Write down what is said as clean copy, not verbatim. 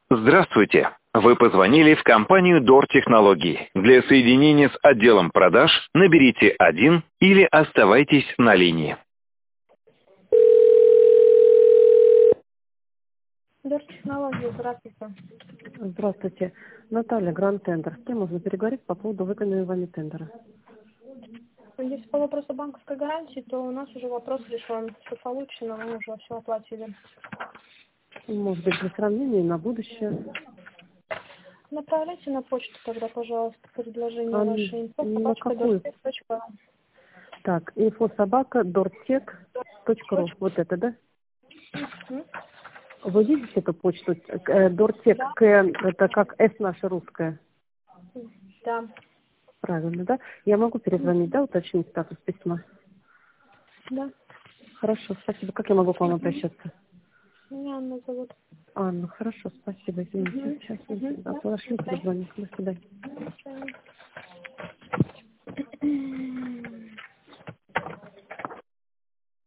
Здравствуйте. Вы позвонили в компанию Дор Технологий. Для соединения с отделом продаж наберите 1 или оставайтесь на линии. Дор Технологии, здравствуйте. Здравствуйте. Наталья, Гранд Тендер. С кем можно переговорить по поводу выполненного вами тендера? Если по вопросу банковской гарантии, то у нас уже вопрос решен. Все получено, мы уже все оплатили. Может быть, для сравнения на будущее. Направляйте на почту тогда, пожалуйста, предложение ваше. На какую? info@dortech.ru. Так, info@dortech.ru. Вот это, да? Вы видите эту почту? Дортек, К, это как С наша русская. Да. Правильно, да? Я могу перезвонить, да, уточнить статус письма? Да. Хорошо, спасибо. Как я могу к вам обращаться? Меня Анна зовут. Анна, хорошо, спасибо. Извините. Сейчас, да, подошли, перезвоню. До свидания. До свидания.